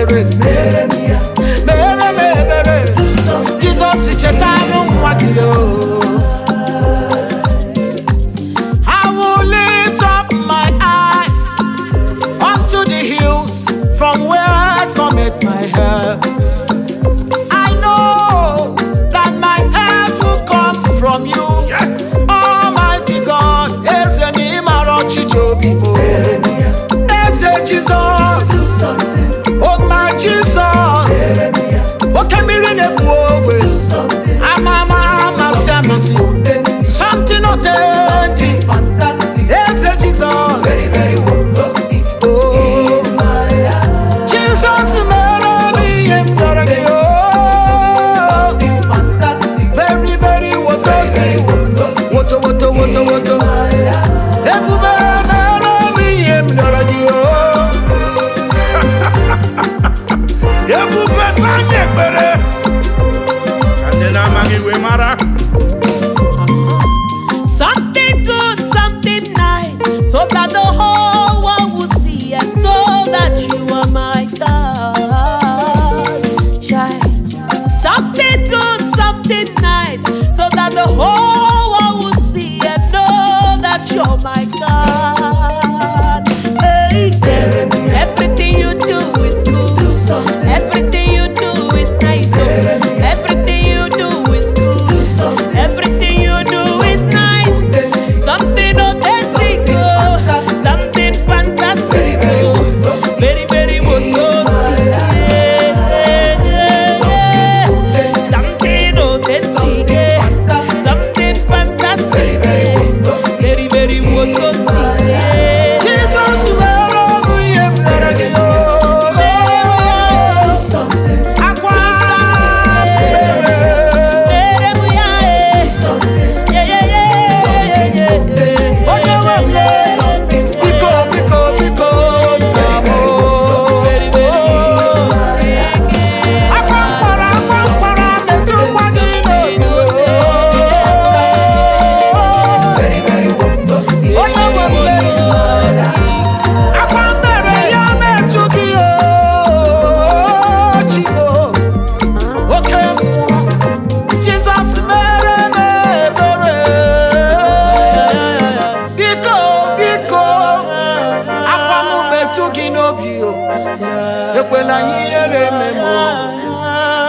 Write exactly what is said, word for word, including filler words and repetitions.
ebere, mere m ebere. Jesus chetanu nwa gị o. I will lift up my eyes unto the hills from where cometh my help. I know that my help will come from you. Yes. Almighty God, Eze n'ịmara ọchịchị obi m. Eze Jesus, oh my Jesus, oke mmiri na-ebu ogbe, amama amasị amasị, something authentic, Eze Jesus, Very, very fantastic. oh Jesus mere m ihe m chọrọ gị, oh Something fantastic. very very Very, fantastic, very fantastic. woto woto woto woto, ebube mere m ihe m chọrọ gị, oh. Ebube sanye ekpere. Kate na amaghị iwe mara. Something good, something nice, so that the whole world will see and know that you are my God. Shine. Something good, something nice, so that the whole world will see and know that you're my God. Hey, everything you do is good. Everything you do is nice. Oh, everything you do is good. Everything you do is nice. Something authentic, oh, something fantastic, Very, very oh, fantastic. very, very fantastic. Something authentic, yeah. Something fantastic, Very, very yeah. fantastic. Very, very fantastic, yeah. Jesus mere m ihe m chọrọ gị, oh. Something, Akwa something, Yeah, yeah, yeah, yeah, yeah. onye nwe m le, biko biko biko nna m, oh. Akwa mkpọrọ akwa mkpọrọ metụkwa gị n'obi, oh. very, very fantastic. Onye nwe m le, akwa mere ya metụ gị, oh, Chibo. Oke mmụọ, Jizọs mere m ebere. Biko, biko, akwa m metụ gị n'obi, oh. Ekwela ihere eme m, oh.